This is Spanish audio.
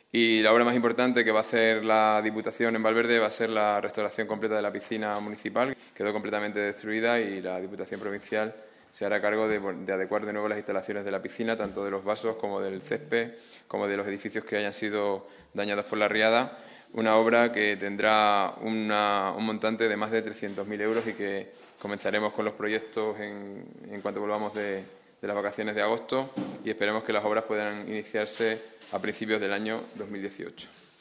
Y la obra más importante que va a hacer la Diputación en Valverde va a ser la restauración completa de la piscina municipal. Quedó completamente destruida y la Diputación Provincial se hará cargo de adecuar de nuevo las instalaciones de la piscina, tanto de los vasos como del césped, como de los edificios que hayan sido dañados por la riada. Una obra que tendrá un montante de más de 300.000 euros y que comenzaremos con los proyectos en cuanto volvamos de las vacaciones de agosto y esperemos que las obras puedan iniciarse a principios del año 2018.